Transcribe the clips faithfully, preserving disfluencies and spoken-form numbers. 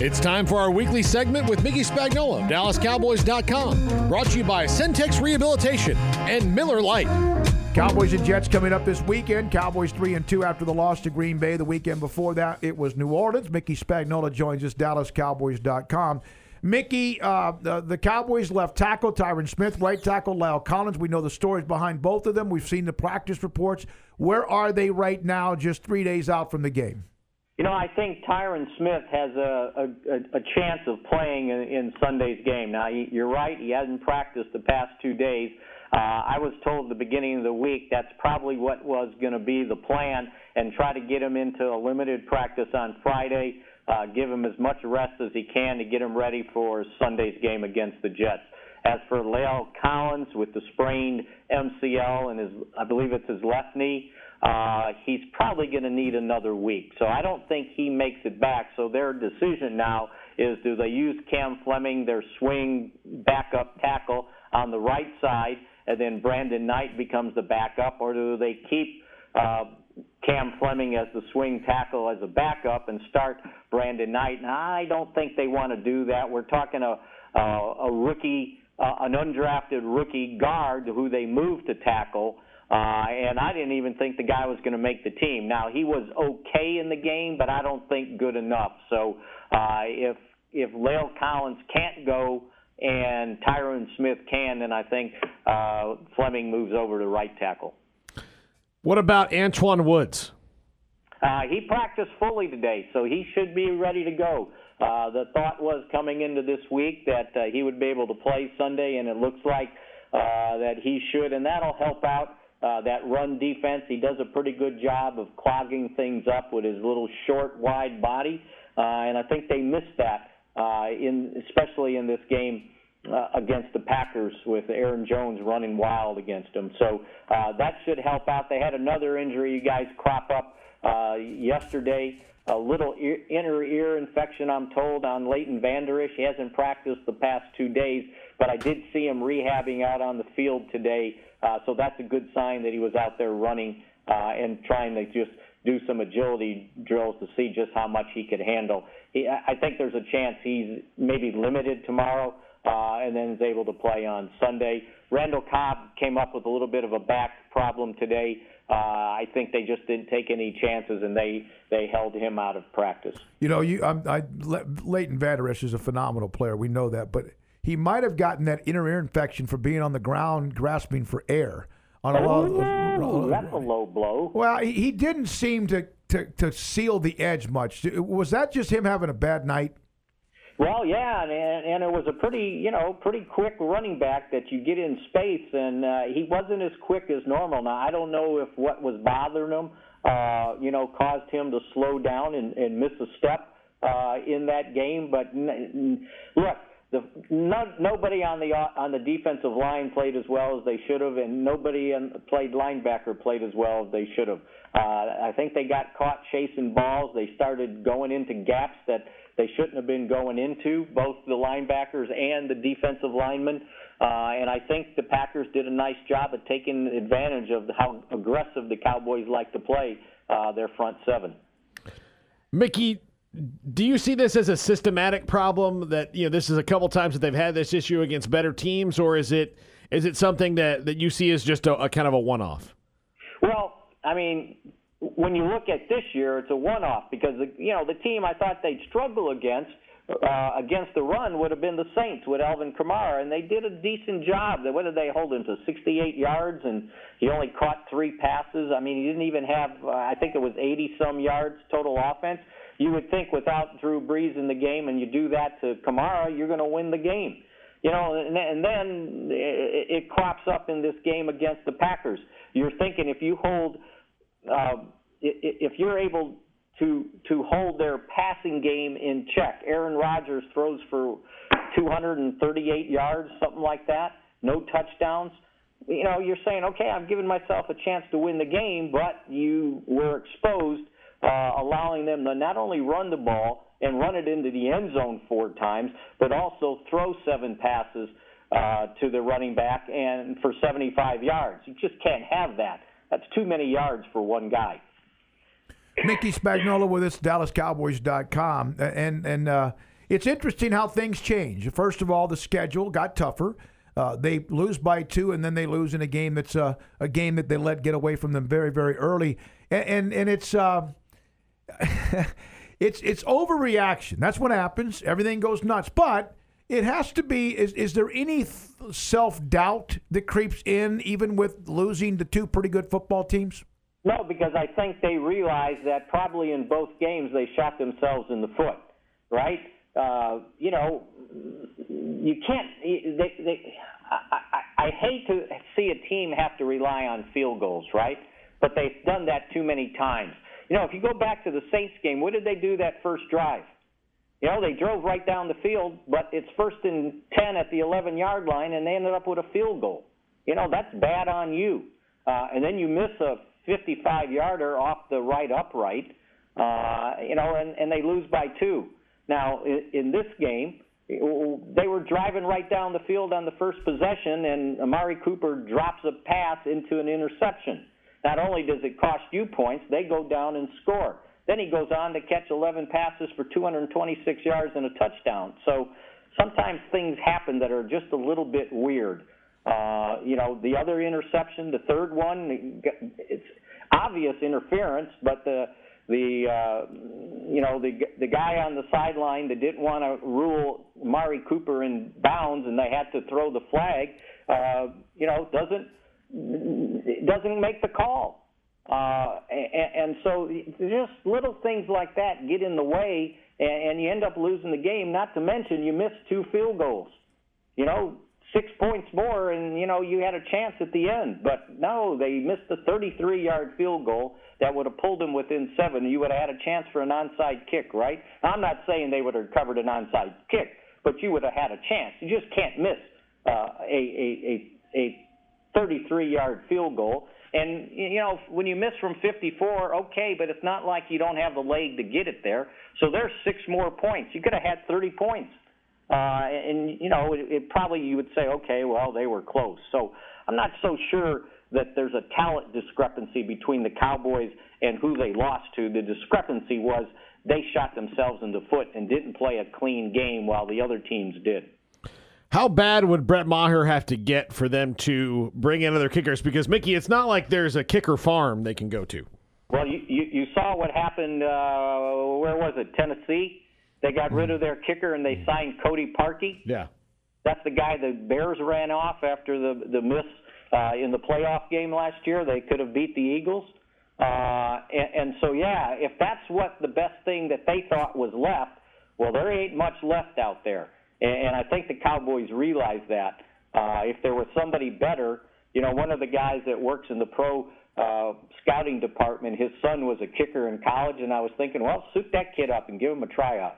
It's time for our weekly segment with Mickey Spagnola of Dallas Cowboys dot com. Brought to you by Centex Rehabilitation and Miller Lite. Cowboys and Jets coming up this weekend. Cowboys three and two after the loss to Green Bay. The weekend before that, it was New Orleans. Mickey Spagnola joins us, Dallas Cowboys dot com. Mickey, uh, the, the Cowboys left tackle Tyron Smith, right tackle La'el Collins. We know the stories behind both of them. We've seen the practice reports. Where are they right now, just three days out from the game? You know, I think Tyron Smith has a, a, a chance of playing in, in Sunday's game. Now, you're right, he hasn't practiced the past two days. Uh, I was told at the beginning of the week that's probably what was going to be the plan, and try to get him into a limited practice on Friday, uh, give him as much rest as he can to get him ready for Sunday's game against the Jets. As for La'el Collins with the sprained M C L and his, I believe it's his left knee, uh, he's probably going to need another week. So I don't think he makes it back. So their decision now is, do they use Cam Fleming, their swing backup tackle, on the right side, and then Brandon Knight becomes the backup, or do they keep uh, Cam Fleming as the swing tackle as a backup and start Brandon Knight? And I don't think they want to do that. We're talking a, a, a rookie, uh, an undrafted rookie guard who they moved to tackle, uh, and I didn't even think the guy was going to make the team. Now, he was okay in the game, but I don't think good enough. So uh, if, if La'el Collins can't go and Tyron Smith can, then I think uh, Fleming moves over to right tackle. What about Antwaun Woods? Uh, he practiced fully today, so he should be ready to go. Uh, the thought was coming into this week that uh, he would be able to play Sunday, and it looks like uh, that he should, and that'll help out uh, that run defense. He does a pretty good job of clogging things up with his little short, wide body, uh, and I think they missed that, uh, in especially in this game Uh, against the Packers with Aaron Jones running wild against them. So uh, that should help out. They had another injury, you guys, crop up uh, yesterday, a little ear, inner ear infection, I'm told, on Leighton Vander Esch. He hasn't practiced the past two days, but I did see him rehabbing out on the field today, uh, so that's a good sign that he was out there running uh, and trying to just do some agility drills to see just how much he could handle. He, I think there's a chance he's maybe limited tomorrow, Uh, and then is able to play on Sunday. Randall Cobb came up with a little bit of a back problem today. Uh, I think they just didn't take any chances, and they, they held him out of practice. You know, you I'm, I, Leighton Vander Esch is a phenomenal player. We know that. But he might have gotten that inner ear infection for being on the ground grasping for air. On a oh, low, no, that's a low blow. Well, he, he didn't seem to, to, to seal the edge much. Was that just him having a bad night? Well, yeah, and, and it was a pretty, you know, pretty quick running back that you get in space, and uh, he wasn't as quick as normal. Now, I don't know if what was bothering him, uh, you know, caused him to slow down and, and miss a step uh, in that game. But n- n- look, the, no, nobody on the on the defensive line played as well as they should have, and nobody in, played linebacker played as well as they should have. Uh, I think they got caught chasing balls. They started going into gaps that they shouldn't have been going into, both the linebackers and the defensive linemen. Uh, and I think the Packers did a nice job of taking advantage of how aggressive the Cowboys like to play uh, their front seven. Mickey, do you see this as a systematic problem that, you know, this is a couple times that they've had this issue against better teams, or is it is it something that, that you see as just a, a kind of a one-off? Well, I mean, when you look at this year, it's a one-off because, you know, the team I thought they'd struggle against uh, against the run would have been the Saints with Alvin Kamara, and they did a decent job. What did they hold him to, sixty-eight yards, and he only caught three passes? I mean, he didn't even have, uh, I think it was eighty-some yards total offense. You would think without Drew Brees in the game and you do that to Kamara, you're going to win the game. You know, and, and then it, it crops up in this game against the Packers. You're thinking if you hold uh, – if you're able to to hold their passing game in check, Aaron Rodgers throws for two hundred thirty-eight yards, something like that, no touchdowns. You know, you're saying, okay, I'm giving myself a chance to win the game, but you were exposed, uh, allowing them to not only run the ball and run it into the end zone four times, but also throw seven passes uh, to the running back and for seventy-five yards. You just can't have that. That's too many yards for one guy. Mickey Spagnola with us, Dallas Cowboys dot com. And, and uh, it's interesting how things change. First of all, the schedule got tougher. Uh, they lose by two, and then they lose in a game that's uh, a game that they let get away from them very, very early. And and, and it's uh, it's it's overreaction. That's what happens. Everything goes nuts. But it has to be. Is is there any th- self-doubt that creeps in, even with losing to two pretty good football teams? No, because I think they realize that probably in both games they shot themselves in the foot, right? Uh, you know, you can't. They, they, I, I, I hate to see a team have to rely on field goals, right? But they've done that too many times. You know, if you go back to the Saints game, what did they do that first drive? You know, they drove right down the field, but it's first and ten at the eleven-yard line, and they ended up with a field goal. You know, that's bad on you. Uh, and then you miss a fifty-five-yarder off the right upright, uh, you know, and, and they lose by two. Now, in, in this game, they were driving right down the field on the first possession, and Amari Cooper drops a pass into an interception. Not only does it cost you points, they go down and score. Then he goes on to catch eleven passes for two hundred twenty-six yards and a touchdown. So sometimes things happen that are just a little bit weird. Uh, you know, the other interception, the third one, it's obvious interference, but the the uh, you know the the guy on the sideline that didn't want to rule Amari Cooper in bounds, and they had to throw the flag. Uh, you know, doesn't doesn't make the call. Uh, and, and so just little things like that get in the way, and, and you end up losing the game, not to mention you missed two field goals. You know, six points more, and, you know, you had a chance at the end. But, no, they missed a thirty-three-yard field goal that would have pulled them within seven. You would have had a chance for an onside kick, right? I'm not saying they would have recovered an onside kick, but you would have had a chance. You just can't miss uh, a, a, a, a thirty-three-yard field goal. And, you know, when you miss from fifty-four, okay, but it's not like you don't have the leg to get it there. So there's six more points. You could have had thirty points. Uh, and, you know, it, it probably you would say, okay, well, they were close. So I'm not so sure that there's a talent discrepancy between the Cowboys and who they lost to. The discrepancy was they shot themselves in the foot and didn't play a clean game while the other teams did. How bad would Brett Maher have to get for them to bring in other kickers? Because, Mickey, it's not like there's a kicker farm they can go to. Well, you, you, you saw what happened, uh, where was it, Tennessee? They got rid of their kicker and they signed Cody Parkey. Yeah. That's the guy the Bears ran off after the, the miss uh, in the playoff game last year. They could have beat the Eagles. Uh, and, and so, yeah, if that's what the best thing that they thought was left, well, there ain't much left out there. And I think the Cowboys realize that. Uh, if there was somebody better, you know, one of the guys that works in the pro uh, scouting department, his son was a kicker in college, and I was thinking, well, suit that kid up and give him a tryout.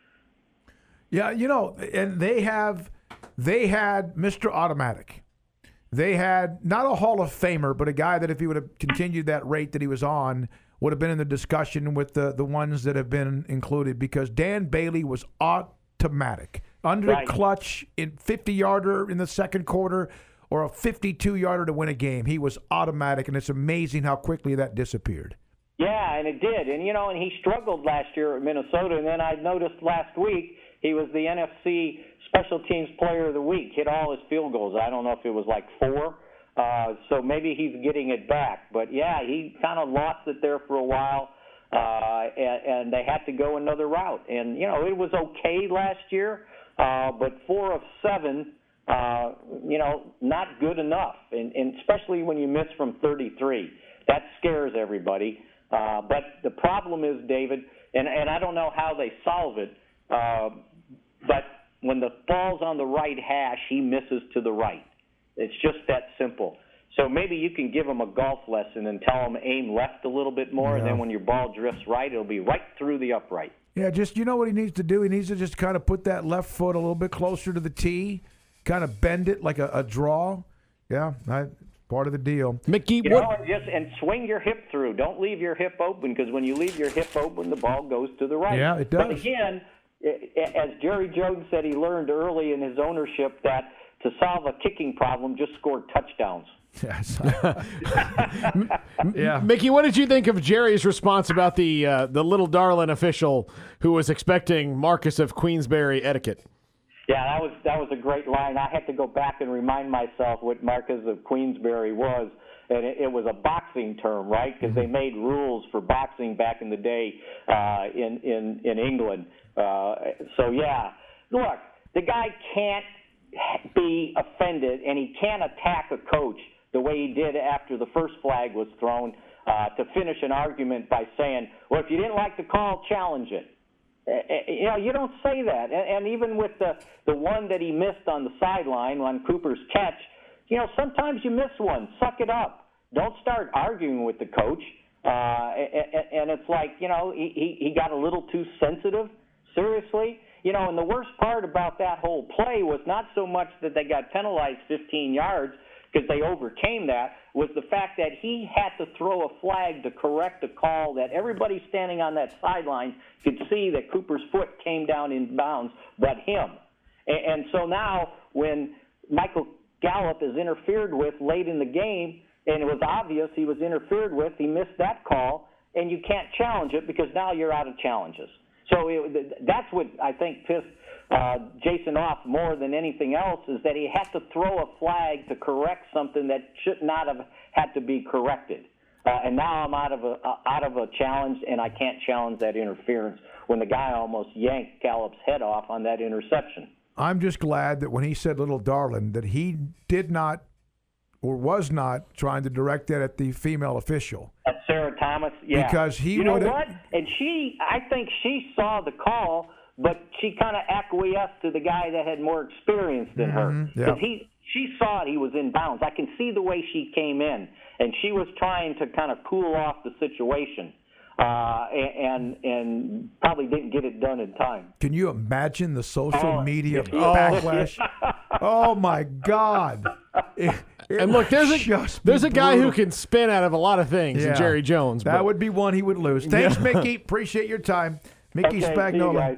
Yeah, you know, and they have, they had Mister Automatic. They had not a Hall of Famer, but a guy that if he would have continued that rate that he was on, would have been in the discussion with the, the ones that have been included, because Dan Bailey was automatic. Under Right. the clutch in fifty-yarder in the second quarter or a fifty-two-yarder to win a game. He was automatic, and it's amazing how quickly that disappeared. Yeah, and it did. And, you know, and he struggled last year at Minnesota, and then I noticed last week he was the N F C Special Teams Player of the Week, hit all his field goals. I don't know if it was like four. Uh, so maybe he's getting it back. But, yeah, he kind of lost it there for a while, uh, and, and they had to go another route. And, you know, it was okay last year. Uh, but four of seven, uh, you know, not good enough, and, and especially when you miss from thirty-three. That scares everybody. Uh, but the problem is, David, and, and I don't know how they solve it, uh, but when the ball's on the right hash, he misses to the right. It's just that simple. So maybe you can give him a golf lesson and tell him aim left a little bit more, Yeah. and then when your ball drifts right, it'll be right through the upright. Yeah, just, you know what he needs to do? He needs to just kind of put that left foot a little bit closer to the tee, kind of bend it like a, a draw. Yeah, I, part of the deal. Mickey, You what? know, and just and swing your hip through. Don't leave your hip open, because when you leave your hip open, the ball goes to the right. Yeah, it But does. again, as Jerry Jones said, he learned early in his ownership that to solve a kicking problem, just score touchdowns. Yes. yeah. Mickey, what did you think of Jerry's response about the uh, the little darling official who was expecting Marcus of Queensberry etiquette? Yeah, that was that was a great line. I had to go back and remind myself what Marcus of Queensberry was, and it, it was a boxing term, right? Because they made rules for boxing back in the day uh, in in in England. Uh, so yeah, look, the guy can't be offended, and he can't attack a coach the way he did after the first flag was thrown uh, to finish an argument by saying, well, if you didn't like the call, challenge it. Uh, you know, you don't say that. And, and even with the, the one that he missed on the sideline on Cooper's catch, you know, sometimes you miss one. Suck it up. Don't start arguing with the coach. Uh, and, and it's like, you know, he, he got a little too sensitive. Seriously. You know, and the worst part about that whole play was not so much that they got penalized fifteen yards, because they overcame that, was the fact that he had to throw a flag to correct a call that everybody standing on that sideline could see that Cooper's foot came down in bounds, but him. And, and so now when Michael Gallup is interfered with late in the game, and it was obvious he was interfered with, he missed that call, and you can't challenge it because now you're out of challenges. So it, that's what I think pissed Uh, Jason off more than anything else, is that he had to throw a flag to correct something that should not have had to be corrected. Uh, and now I'm out of a uh, out of a challenge, and I can't challenge that interference when the guy almost yanked Gallup's head off on that interception. I'm just glad that when he said "little darling," that he did not or was not trying to direct that at the female official. At Sarah Thomas, yeah. Because he you know would. what? And she, I think she saw the call, but she kind of acquiesced to the guy that had more experience than her. Mm-hmm, yeah. Because he, she saw it, he was in bounds. I can see the way she came in, and she was trying to kind of cool off the situation, uh, and and probably didn't get it done in time. Can you imagine the social Oh, media yeah. backlash? Oh my God! It, it And look, there's a just there's be a guy brutal. who can spin out of a lot of things, Yeah. in Jerry Jones. That but- would be one he would lose. Thanks, Mickey. Appreciate your time. Mickey Okay, see you Spagnola. guys.